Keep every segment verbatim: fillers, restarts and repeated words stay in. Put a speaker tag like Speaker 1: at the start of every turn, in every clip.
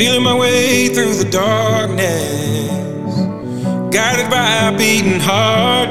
Speaker 1: Feeling my way through the darkness, guided by a beating heart.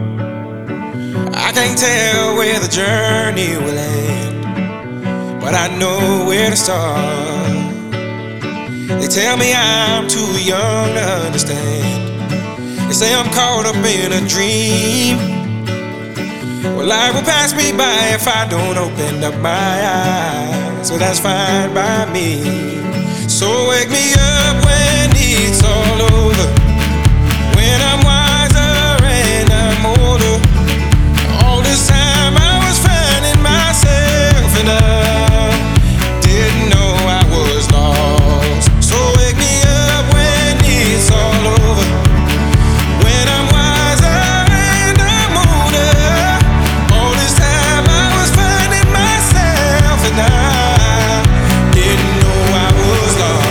Speaker 1: I can't tell where the journey will end, but I know where to start. They tell me I'm too young to understand. They say I'm caught up in a dream. Well, life will pass me by if I don't open up my eyes, so that's fine by me. So wake me up when it's all over, when I'm wiser and I'm older. All this time I was finding myself and I didn't know I was lost. So wake me up when it's all over, when I'm wiser and I'm older. All this time I was finding myself and I didn't know I was lost.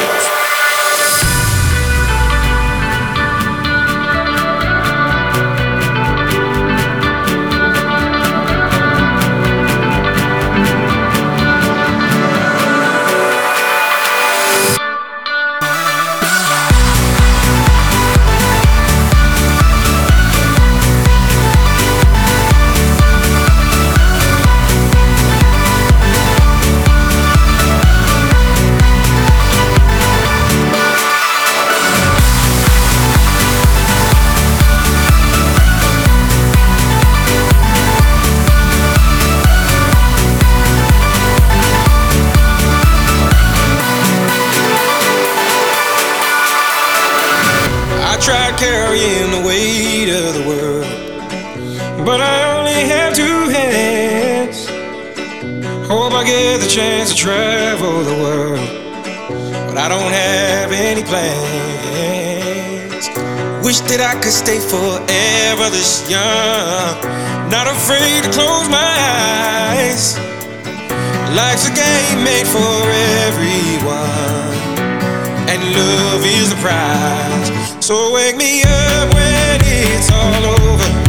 Speaker 1: I tried carrying the weight of the world, but I only have two hands. Hope I get the chance to travel the world, but I don't have any plans. Wish that I could stay forever this young, not afraid to close my eyes. Life's a game made for everyone, and love is the prize. So wake me up when it's all over,